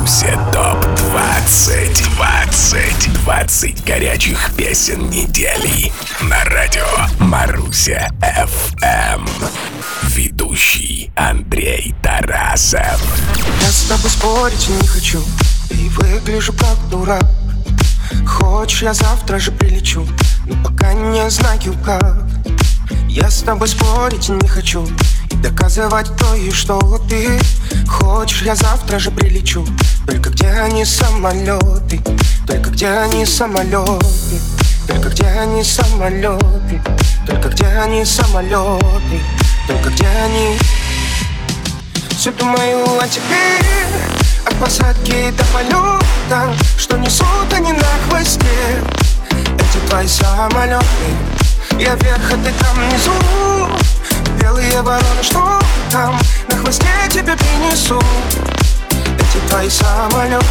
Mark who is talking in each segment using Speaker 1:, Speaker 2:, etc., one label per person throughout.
Speaker 1: Маруся ТОП-20. 20 горячих песен недели на радио Маруся FM. Ведущий Андрей Тарасов.
Speaker 2: Я с тобой спорить не хочу и выгляжу как дурак. Хочешь, я завтра же прилечу, но пока не знаю как. Я с тобой спорить не хочу и доказывать то и что ты. Хочешь, я завтра же прилечу, только где они самолеты? Только где они самолеты? Только где они самолеты? Только где они самолеты? Только где они? Все думаю о тебе, от посадки до полета, что несут они на хвосте. Эти твои самолеты, я вверх, а ты там внизу. Белые вороны, что там на хвосте тебе принесу. Эти твои самолеты.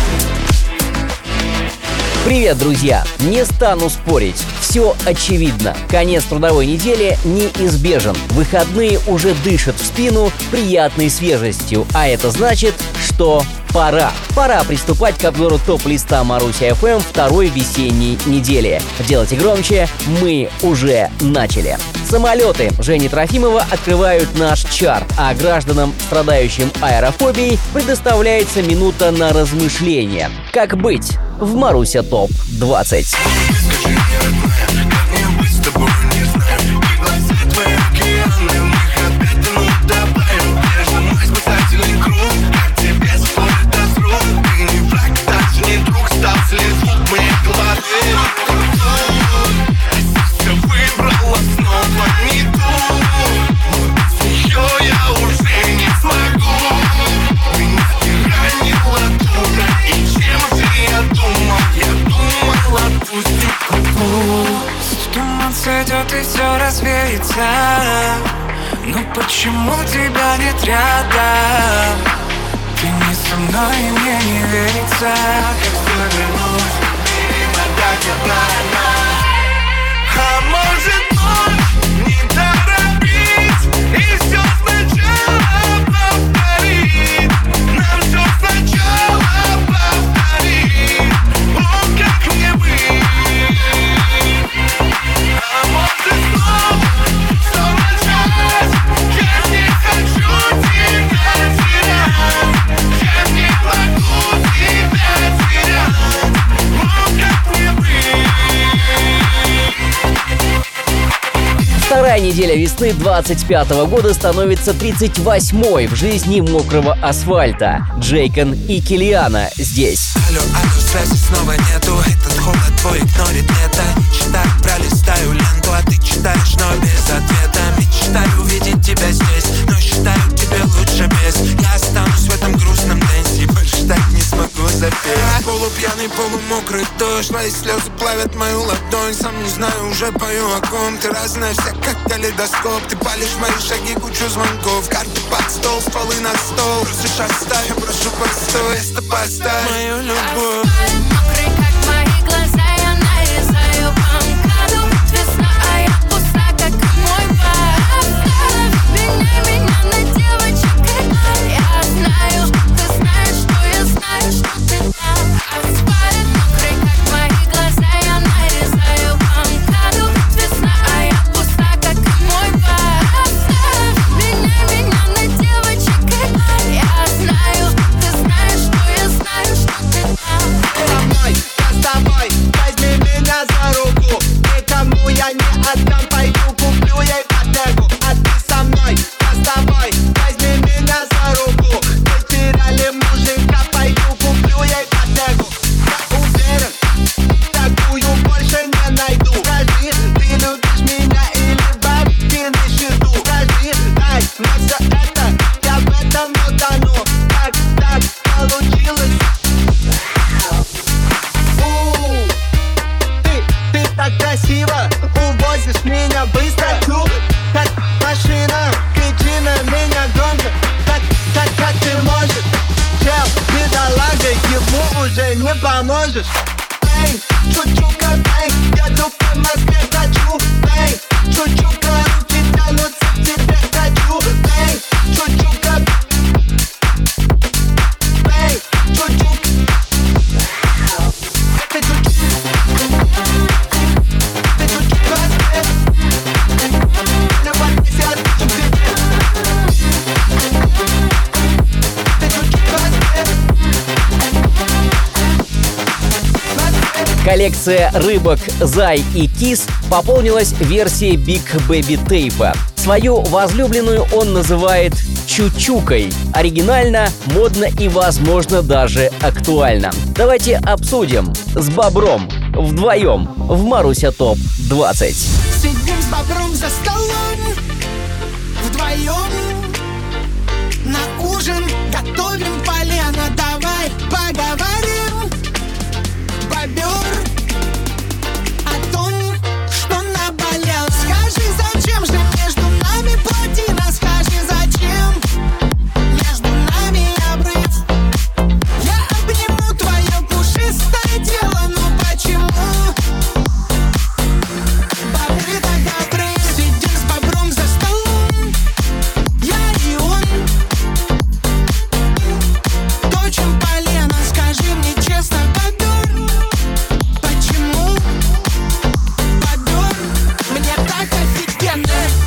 Speaker 3: Привет, друзья! Не стану спорить. Все очевидно. Конец трудовой недели неизбежен. Выходные уже дышат в спину приятной свежестью. А это значит, что пора. Пора приступать к обзору топ-листа Маруся FM второй весенней недели. Делайте громче, мы уже начали. Самолеты Жени Трофимова открывают наш чарт, а гражданам, страдающим аэрофобией, предоставляется минута на размышление. Как быть в Маруся ТОП-20?
Speaker 4: Сойдет и все развеется. Но почему тебя нет рядом? Ты не со мной, и мне не верится. Как повернусь, иногда а может ночь не торопить и все сначала повторить. Нам все сначала повторить. О, как мне быть?
Speaker 3: Вторая неделя весны 25-го года становится 38-й в жизни мокрого асфальта. Джейкон и Киллиана здесь.
Speaker 4: Алло, связи снова нету. Этот холод твой игнорит лето. Читаю, пролистаю ленту, а ты читаешь, но без ответа. Мечтаю увидеть тебя здесь, но считаю тебе лучше без. Я останусь в этом грустном дэнсе, больше так не смогу запеть. Полупьяный, полумокрый дождь, твои слезы плавят мою ладонь. Сам не знаю, уже пою о ком. Ты разная вся, как калейдоскоп. Ты палишь мои шаги, кучу звонков. Карты под стол, стволы на стол. Просишь оставь, я прошу постой. Место поставь мою любовь.
Speaker 5: Мокрый, как мои глаза, я нарезаю банкаду. Весна, а я пуста, как мой бар. Меня на девочек. Я знаю, ты знаешь, что я знаю, что ты там. Асфальт мокрый, как мои глаза, я нарезаю банкаду. Весна, а я пуста, как мой бар. Меня на девочек. Я знаю, ты знаешь, что я знаю, что ты там.
Speaker 6: Я с тобой, возьми меня за руку. Никому я не отдам, пойду куплю ей ипотеку. А ты со мной, я с тобой, возьми меня за руку. Потеряли мужика, пойду куплю ей ипотеку. Я уверен, такую больше не найду. Скажи, ты любишь меня или бабки на счету? Скажи, дай мне все это, я в этом утону. Так получилось. Ты так красиво увозишь меня быстро. Как машина, кричи на меня громко. Как ты можешь? Чел, бедолага, ему уже не поможешь. Эй, чучука, эй, я тут по Москве хочу. Эй, чучука, руки тянутся к тебе хочу. Эй, чучука, эй, чучука.
Speaker 3: Коллекция рыбок Зай и Кис пополнилась версией Big Baby Tape. Свою возлюбленную он называет Чучукой. Оригинально, модно и, возможно, даже актуально. Давайте обсудим с Бобром вдвоем в Маруся ТОП 20.
Speaker 7: Сидим с Бобром за столом вдвоем, на ужин готовим полено. Давай поговорим, бобер, о том, что наболел. Скажи, зачем же между нами плотина? Скажи, зачем между нами обрыв? Я обниму твое пушистое тело, но почему бобры так добры? Сидим с Бобром за столом, я и он, точим полено. Скажи мне честно, бобер, почему бобер мне так офигенно?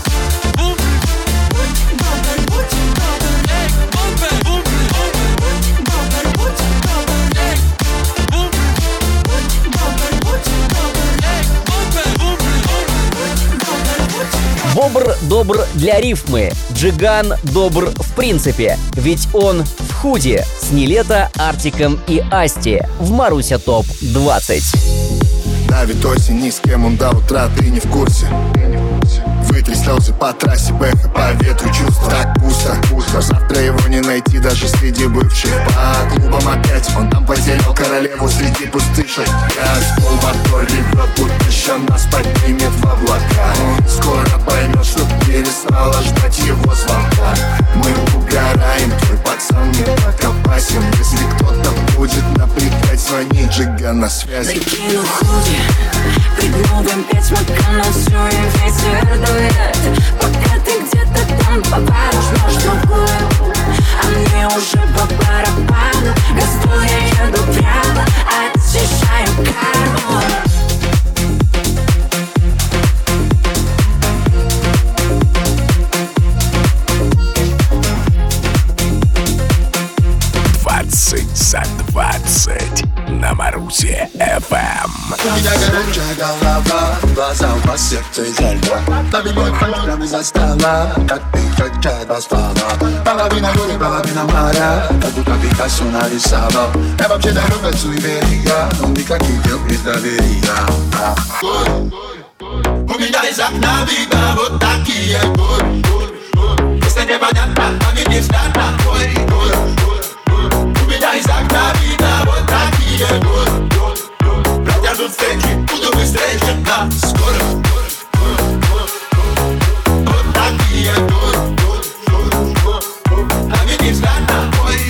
Speaker 3: Бобр добр для рифмы, Джиган добр в принципе, ведь он в худи с Нилетто, Артиком и Асти в Маруся ТОП 20.
Speaker 8: Давит осень, ни с кем он до утра, ты не в курсе. Вытри слезы по трассе, бэха по ветру, чувства так пусто. Завтра его не найти даже среди бывших. По клубам опять, он там потерял королеву среди пустышек. Как мотор ревет, будто еще нас поднимет в облака. Скоро поймет, что перестала ждать его звонка. Мы угораем, твой пацан не так опасен. Если кто-то будет напрягать, звони, Джиган на связи.
Speaker 5: Накину худи, придумываем 5 маканов, строим ветер дует. Пока ты где-то там поваришь, нож другую, а мне уже по барабану. Газду я еду прямо, очищаю карму.
Speaker 1: 20 за 20 на Марусе FM.
Speaker 6: У меня горячая голова, глаза у вас сердце изо льда. Побегой пальцами за стола, как ты хотят два ствола. Половина горы, половина моря, как будто Пикассо нарисовал. Я вообще дорога суеверия, но никаких дел без доверия. У меня из окна видно вот такие горы. Если непонятно, а мне не знатно. У меня из окна видно вот такие горы. Протяжут встречи, буду быстрее, чем на скором. Вот такие горы. А мне не знатно.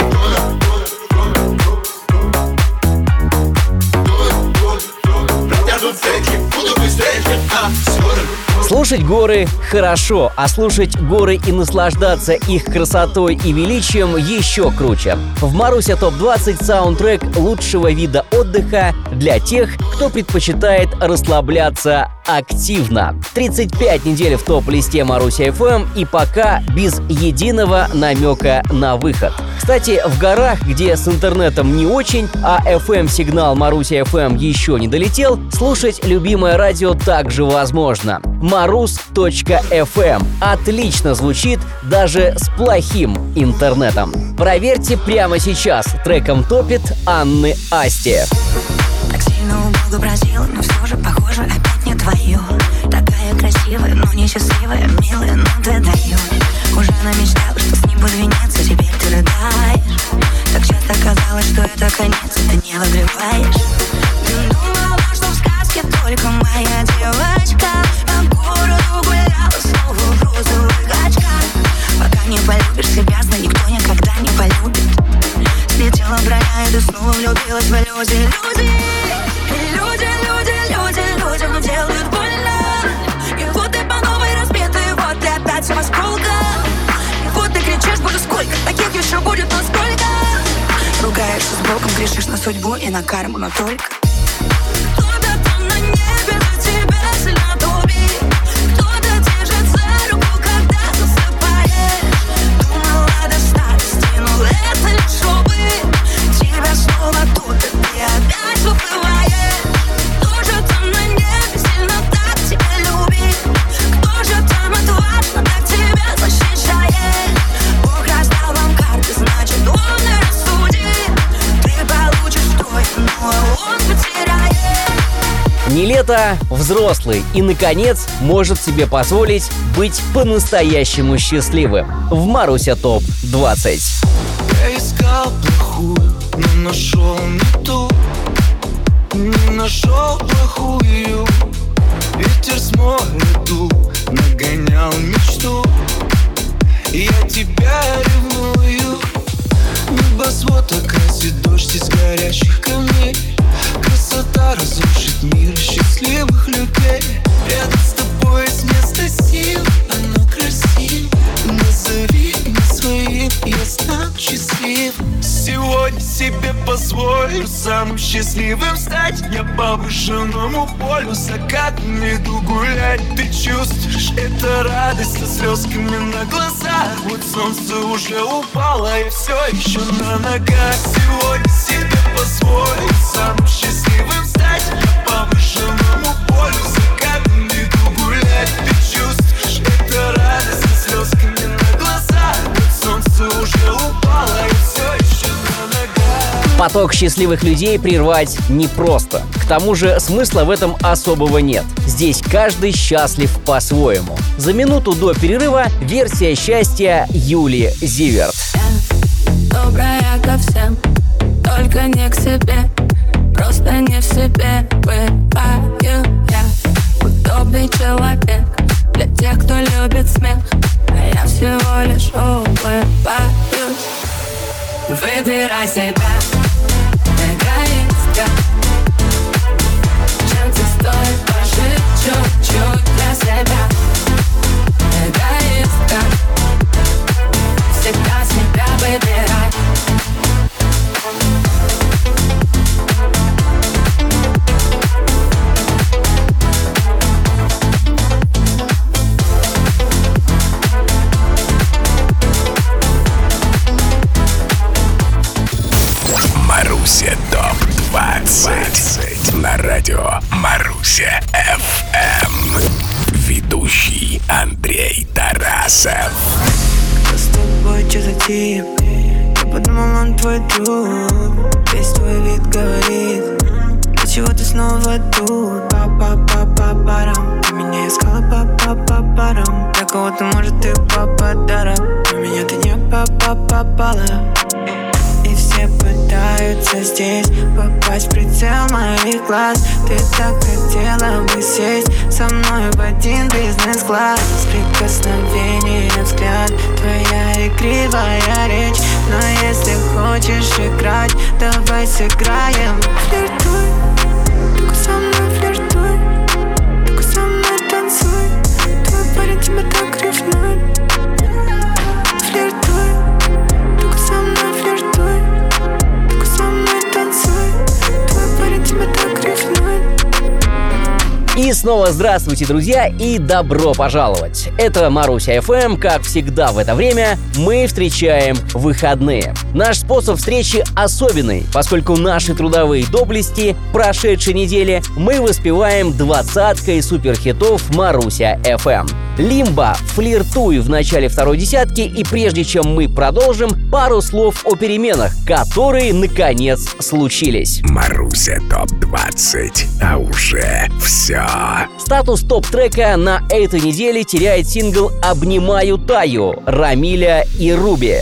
Speaker 6: Протяжут встречи, буду быстрее, чем на скором.
Speaker 3: Слушать горы хорошо, а слушать горы и наслаждаться их красотой и величием еще круче. В Маруся ТОП 20 саундтрек лучшего вида отдыха для тех, кто предпочитает расслабляться активно. 35 недель в топ-листе Маруся FM и пока без единого намека на выход. Кстати, в горах, где с интернетом не очень, а FM-сигнал Маруся FM еще не долетел, слушать любимое радио также возможно. Marus.fm отлично звучит даже с плохим интернетом. Проверьте прямо сейчас. Треком топит Анны Асти.
Speaker 5: Так сильно у Бога просила, но все же похоже опять не твое. Такая красивая, но несчастливая, милая, но ты даешь. Уже намечтала, что с ним буду венеться, теперь ты рыдаешь. Так часто казалось, что это конец, и ты не выгребаешь. Ты думала, что в сказке только моя девочка по городу гуляла снова в розовых очках. Пока не полюбишь себя, знай, никто никогда не полюбит. Слетела броня, и ты снова влюбилась в иллюзии. Людям делают больно. И вот ты по новой разбитый, вот ты опять в осколках. И вот ты кричишь, боже, сколько таких еще будет, но сколько. Ругаешься с Богом, грешишь на судьбу и на карму, но только кто-то там на небе за тебя сильно топит. Кто-то держит за руку, когда засыпаешь. Думала до старости, но это лишь опыт. Тебя снова тут, и ты опять выплываешь.
Speaker 3: Не лето, взрослый и, наконец, может себе позволить быть по-настоящему счастливым. В Маруся ТОП-20.
Speaker 2: Я искал плохую, но нашел не ту. Не нашел плохую. Ветер с моря дул, нагонял мечту. Я тебя ревную. Небосвод окрасит дождь из горящих камней. Красота разрушит мир счастливых людей. Рядом с тобой с места сил, оно красиво. Назови меня своим, я стану счастлив. Сегодня себе позволю самым счастливым стать. Я по выжженному полю закатом иду гулять. Ты чувствуешь, это радость со слезками на глазах. Вот солнце уже упало и все еще на ногах. Сегодня себе позволю самым счастливым стать. Я по выжженному полю закатом иду гулять. Ты чувствуешь, это радость со слезками на глазах. Вот солнце уже упало и все еще на ногах.
Speaker 3: Поток счастливых людей прервать непросто. К тому же смысла в этом особого нет. Здесь каждый счастлив по-своему. За минуту до перерыва версия счастья Юли Зиверт.
Speaker 5: Добрая ко всем, только не к себе. Просто не в себе бываю я. Удобный человек для тех, кто любит смех. А я всего лишь улыбаюсь. Выбирай себя, эгоистка. Чем тебе стоит пожить чуть-чуть для себя? Эгоистка. Всегда себя выбирай.
Speaker 1: Маруся ТОП-20 на радио Маруся ФМ. Ведущий Андрей Тарасов.
Speaker 2: С тобой что-то тип. Я подумал, он твой друг. Весь твой вид говорит, для чего ты снова тут? Па-па-па-па-парам. Ты меня искала па-па-па-парам. Для кого-то, может, ты папа-даром, но меня ты не попала. И все пытаются здесь попасть в прицел моих глаз. Ты так хотела бы сесть со мной в один бизнес-класс. Прикосновение, взгляд, твоя игривая речь. Но если хочешь играть, давай сыграем. Флиртуй, только со мной флиртуй, только со мной танцуй. Твой парень тебя так ревнует. Флиртуй, только со мной флиртуй, только со мной танцуй. Твой парень тебя так ревнует.
Speaker 3: И снова здравствуйте, друзья, и добро пожаловать! Это Маруся ФМ, как всегда в это время мы встречаем выходные. Наш способ встречи особенный, поскольку наши трудовые доблести прошедшей недели мы воспеваем 20-кой суперхитов Маруся ФМ. Лимба, флиртуй в начале второй десятки, и прежде чем мы продолжим, пару слов о переменах, которые наконец случились.
Speaker 1: Маруся ТОП-20, а уже все.
Speaker 3: Статус топ-трека на этой неделе теряет сингл «Обнимаю Таю» Рамиля и Руби.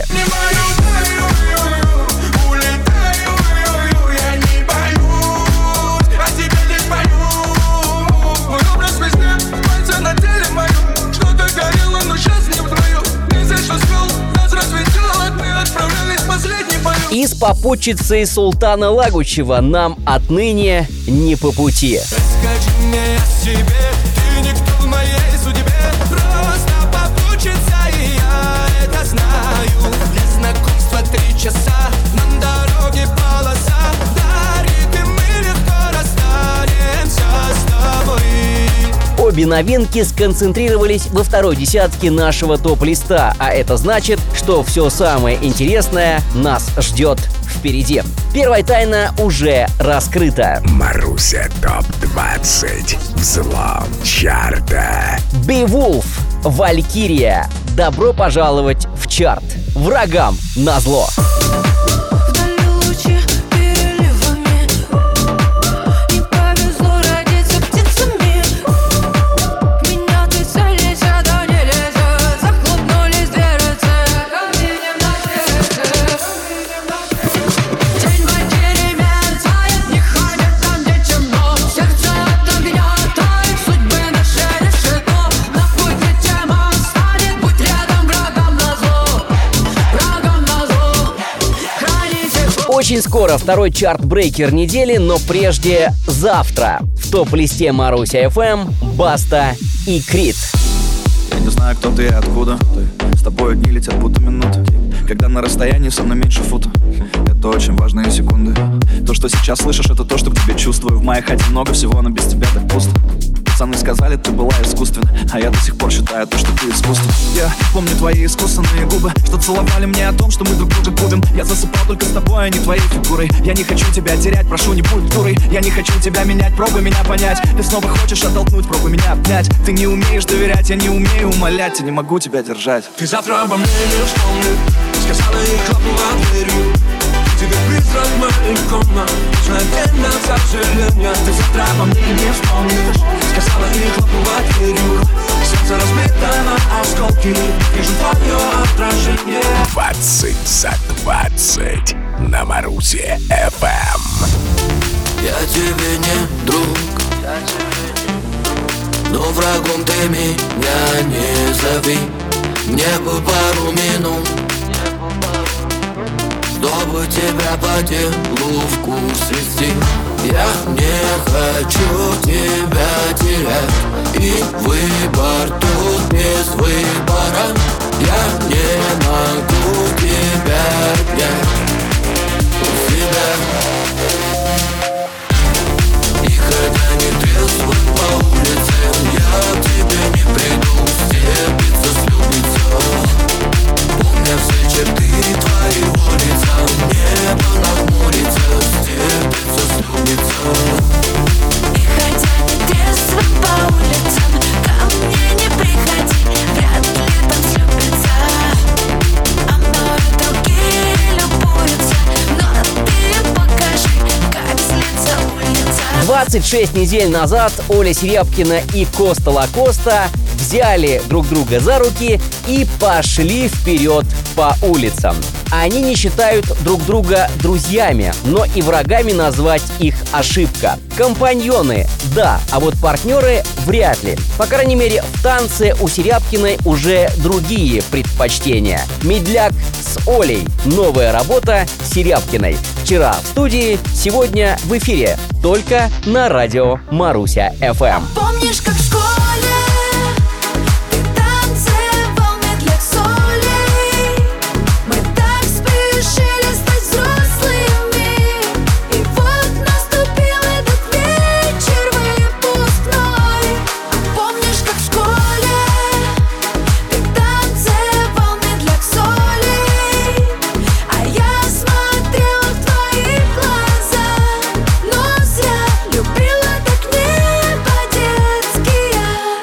Speaker 3: И с попутчицей Султана Лагучева нам отныне не по пути.
Speaker 4: Расскажи мне о себе, ты никто в моей судьбе. Просто попутчица, и я это знаю. Для знакомства 3 часа, на дороге полоса. Дарит, и мы легко расстанемся с тобой.
Speaker 3: Обе новинки сконцентрировались во второй десятке нашего топ-листа, а это значит, что все самое интересное нас ждет впереди. Первая тайна уже раскрыта.
Speaker 1: Маруся ТОП-20, взлом чарта.
Speaker 3: Beowulf, Валькирия. Добро пожаловать в чарт. Врагам назло.
Speaker 5: Вдали лучи переливами. Не повезло родиться
Speaker 3: Очень скоро второй чарт-брейкер недели, но прежде завтра. В топ-листе Маруся ФМ, Баста и Крид.
Speaker 9: Я не знаю, кто ты и откуда ты. С тобой дни летят будто минуты. Когда на расстоянии со мной меньше фута. Это очень важные секунды. То, что сейчас слышишь, это то, что к тебе чувствую. В моей хате много всего, но без тебя так пусто. Пацаны сказали, ты была искусственна, а я до сих пор считаю то, что ты искусство. Я помню твои искусственные губы, что целовали мне о том, что мы друг друга губим. Я засыпал только с тобой, а не твоей фигурой. Я не хочу тебя терять, прошу, не будь дурой. Я не хочу тебя менять, пробуй меня понять. Ты снова хочешь оттолкнуть, пробуй меня обнять. Ты не умеешь доверять, я не умею умолять. Я не могу тебя держать.
Speaker 10: Ты завтра обо мне не вспомнишь, сказала и хлопнула дверью. Тебе призрак моих комнат, мгновенно сожаления. Ты завтра обо мне не вспомнишь, сказала и хлопнула дверью. Сердце разбито на осколки, вижу твое отражение.
Speaker 1: 20 за 20 на Марусе ФМ.
Speaker 4: Я тебе не друг, но врагом ты меня не зови. Мне бы пару минут, чтобы тебя по телу в курс вести. Я не хочу тебя терять, и выбор тут без выбора. Я не могу тебя отнять у себя. И хотя не трезво по улице, я к тебе не приду, степится слюбится. Помня все черты твоего лица, небо нахмурится, степится слюбится.
Speaker 5: И хотя не трезво по улицам, ко мне не приходи, вряд ли там слюбится. А мною другие любуются, но ты покажи, как злится улица.
Speaker 3: 26 недель назад Оля Серябкина и Коста Лакоста взяли друг друга за руки и пошли вперед по улицам. Они не считают друг друга друзьями, но и врагами назвать их ошибка. Компаньоны – да, а вот партнеры – вряд ли. По крайней мере, в танце у Серябкиной уже другие предпочтения. Медляк с Олей. Новая работа Серябкиной. Вчера в студии, сегодня в эфире. Только на радио Маруся ФМ.
Speaker 5: Помнишь, как в школе ты танцевал медляк с Олей? Мы так спешили стать взрослыми, и вот наступил этот вечер выпускной. Помнишь, как в школе ты танцевал медляк с Олей? А я смотрела в твои глаза, но зря любила так не по-детски я.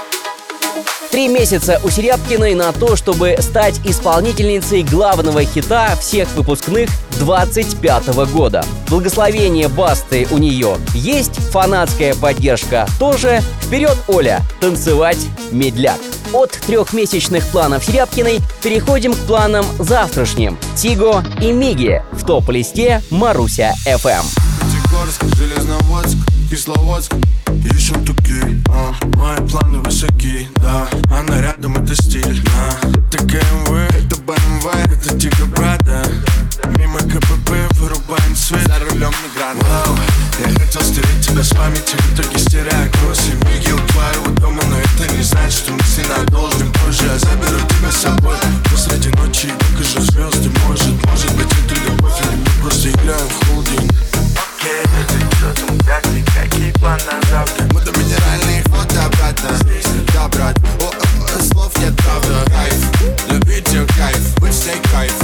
Speaker 3: 3 месяца у Серябкиной на то, чтобы стать исполнительницей главного хита всех выпускных 25-го года. Благословение Басты у нее есть, фанатская поддержка тоже. Вперед, Оля, танцевать медляк. От 3-месячных планов Серябкиной переходим к планам завтрашним. Тиго и Миги в топ-листе Маруся ФМ.
Speaker 10: Пятигорск, Железноводск, Кисловодск, ищем туки. Мои планы высоки, да. Она рядом, это стиль, да. Это КМВ, это БМВ, это Тиго, брата. Мимо КПП вырубаем свет, за рулем мигрант. Вау, я хотел стереть тебя с памяти, в итоге стеряя кроссы. Миги у твоего дома, но это не значит, что мы сильно должны. Позже я заберу тебя с собой посреди ночи, покажу звезды. Может быть, это любовь, или мы просто играем в холдинг. Окей, что там, пятый, какие планы на завтра? Мы до минеральных вод обратно. Да, брат, слов нет, правда. Кайф, любить ее кайф, быть с ней кайф.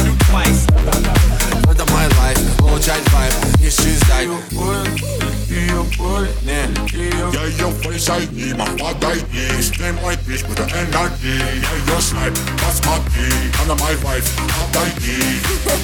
Speaker 10: Это мой лайф, получать вайб, не исчезай. Ее боль, не ее.
Speaker 8: Я ее фейс ID, подойди. С ней мой пич, это энергии. Я ее снайп, посмотри. Она мой вайф, отойди.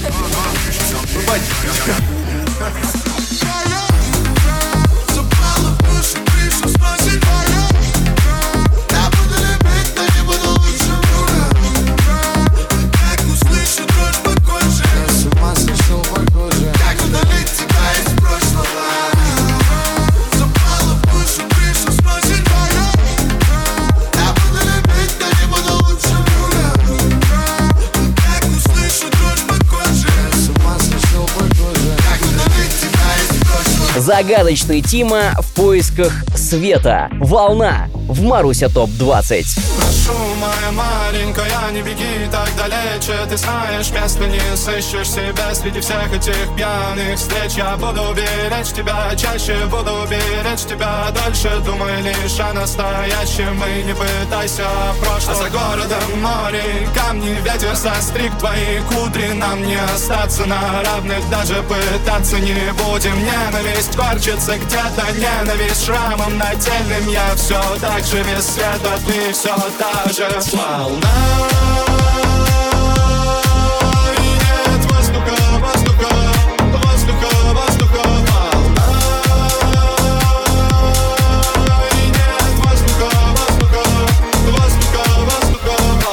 Speaker 10: Запала выше крышу, сносит моя. Я буду любить, но не буду лучше друга. Как услышу дрожь по коже, я с ума сошел по коже. Как удалить тебя из прошлого? Запала выше крышу, сносит моя. Я буду любить, но не буду лучше друга. Как услышу дрожь по коже, я с ума сошел по коже.
Speaker 3: Загадочный Тима в поисках света. «Волна» в Маруся ТОП-20.
Speaker 10: Прошу, моя маленькая, не беги так далече. Ты знаешь, места не сыщешь себя среди всех этих пьяных встреч. Я буду беречь тебя, чаще буду беречь тебя дольше. Думай лишь о настоящем и не пытайся в прошлом. А за городом море, камни, ветер состриг твои кудри. Нам не остаться на равных, даже пытаться не будем. Ненависть корчится где-то, ненависть шрамом нательным. Я все так же без света, ты все та же. Волна, и нет воздуха, воздуха, воздуха, воздуха. Волна, и нет воздуха, воздуха, воздуха, воздуха.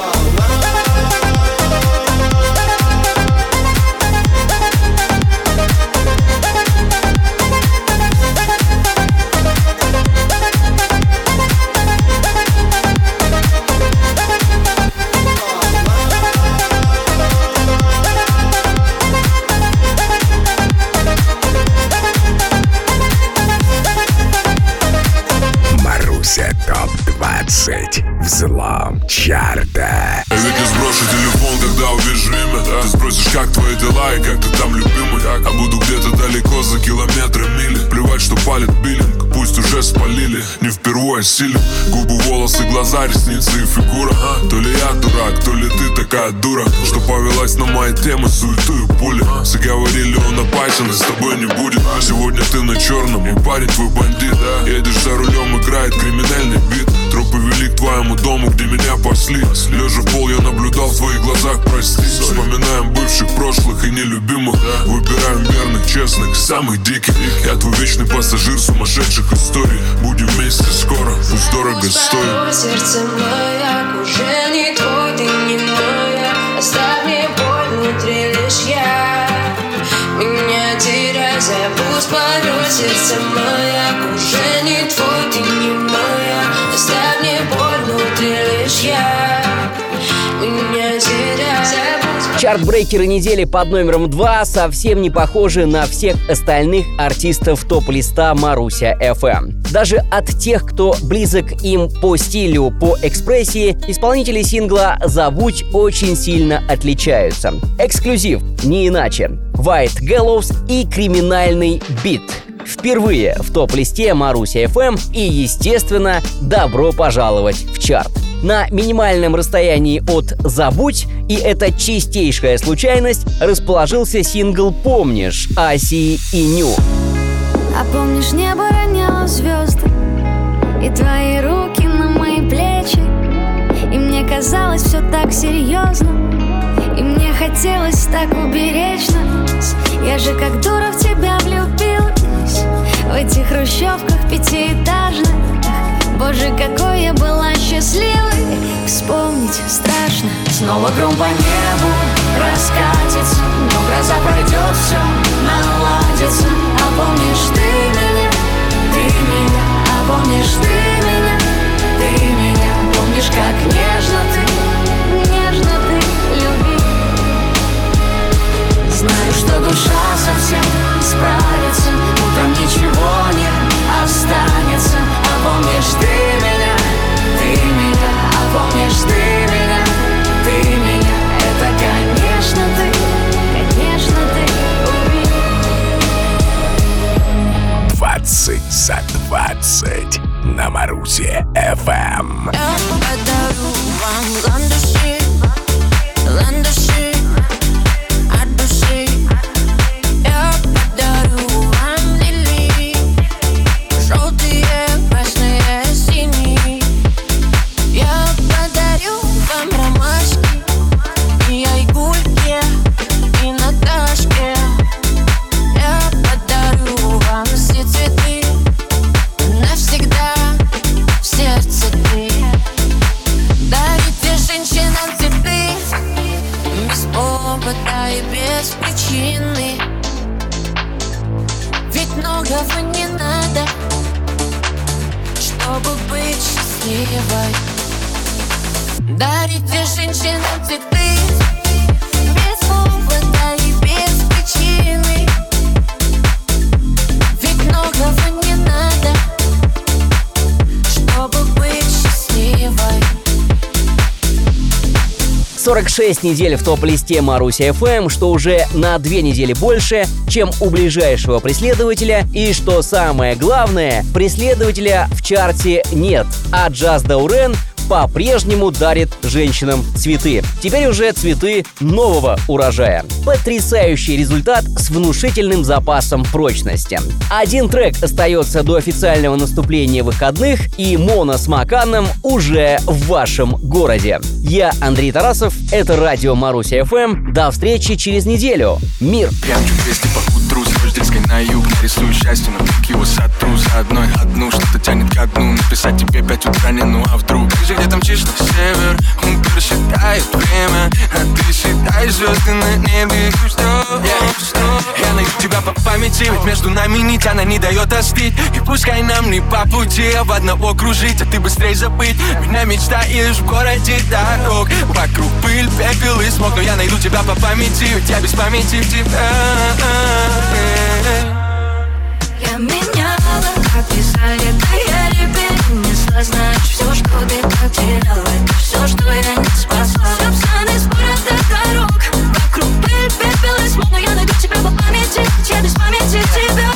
Speaker 1: Взлом чарта.
Speaker 11: Я ведь не сброшу телефон, когда увижу имя, да? Ты спросишь, как твои дела и как ты там, любимый, а буду где-то далеко за километры, мили. Плевать, что палит биллинг, пусть уже спалили. Не впервые силен, губы, волосы, глаза, ресницы и фигура. То ли я дурак, то ли ты такая дура, что повелась на мои темы, суету и пули. Заговорили, он опасен и с тобой не будет. Сегодня ты на черном, и парень твой бандит. Едешь за рулем, играет криминальный бит. Трупы вели к твоему дому, где меня пасли. Лежа в пол, я наблюдал в твоих глазах, прости. Вспоминаем бывших, прошлых и нелюбимых. Выбираем верных, честных, самых диких. Я твой вечный пассажир сумасшедших историй. Будем вместе скоро, пусть дорого стоит.
Speaker 5: Сердце маяк уже не твой, ты не моя. Оставь мне боль внутри лишь я. Меня теряй, забудь порой. Сердце маяк уже не твой, ты не моя. Оставь мне боль внутри лишь я. Меня теряй, забудь.
Speaker 3: Чарт-брейкеры недели под номером 2 совсем не похожи на всех остальных артистов топ-листа Маруся FM. Даже от тех, кто близок им по стилю, по экспрессии, исполнители сингла «Забудь» очень сильно отличаются. Эксклюзив, не иначе. White Gallows и криминальный бит. Впервые в топ-листе Маруся FM и, естественно, добро пожаловать в чарт. На минимальном расстоянии от «Забудь», и это чистейшая случайность, расположился сингл «Помнишь» Аси и Ню.
Speaker 5: А помнишь, небо роняло звезды, и твои руки на мои плечи, и мне казалось все так серьезно, и мне хотелось так уберечь нас. Я же как дура в тебя влюбилась, в этих хрущевках пятиэтажных. Боже, какой я была счастливой, вспомнить страшно. Снова гром по небу раскатится, но гроза пройдет, все наладится. А помнишь ты меня, а помнишь ты меня, помнишь, как нежно ты любил. Знаю, что душа совсем справится, утром ничего не останется. А помнишь ты меня, а помнишь ты меня, это, конечно, ты убил.
Speaker 1: 20 за 20 на Марусе FM.
Speaker 5: Я подарю вам ландыши, ландыши от души. Я подарю вам лилии, желтые, красные, синие. Я подарю вам ромашки и айгульки, и Наташки. Я подарю вам все цветы, навсегда в сердце ты. Дарите женщинам цветы без повода и без причины. Ведь многого не надо, чтобы быть счастливой. Дарите женщинам цветы без повода и без причины. Ведь много
Speaker 3: 46 недель в топ-листе Маруся FM, что уже на 2 недели больше, чем у ближайшего преследователя. И что самое главное, преследователя в чарте нет, а Джаз Даурен по-прежнему дарит женщинам цветы. Теперь уже цветы нового урожая. Потрясающий результат с внушительным запасом прочности. Один трек остается до официального наступления выходных, и Мона с Маканом уже в вашем городе. Я Андрей Тарасов, это радио Маруся FM. До встречи через неделю. Мир!
Speaker 12: Я мчу 200 по хутру с Рождельской на юг. Нарисую счастье, но так его сотру за одной одну. Что-то тянет ко дну. Написать тебе 5 утра, не ну а вдруг. Где там мчишь на север, он пересчитает время, а ты считаешь звезды на небе. Я найду тебя по памяти, ведь между нами нить, она не дает остыть. И пускай нам не по пути, а в одного кружить, а ты быстрей забыть. Меня мечтаешь в городе дорог, вокруг пыль, пепел и смог. Но я найду тебя по памяти, ведь я без памяти в тебя.
Speaker 5: Я меняла, как писали, да я перенесла. Знаешь, все, что ты потеряла, это все, что я не спасла. Все псаны с города дорог, вокруг пыль, пепел и смог. Но я найду тебя по памяти, я без памяти тебя.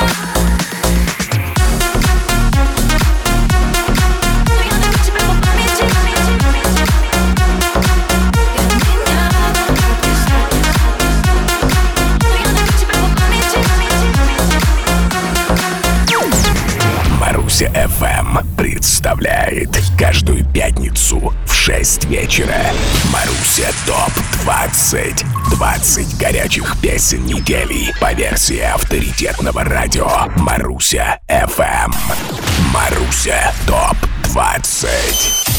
Speaker 1: Маруся FM представляет каждую пятницу в 6 вечера Маруся ТОП-20. 20 горячих песен недели по версии авторитетного радио Маруся FM. Маруся ТОП-20.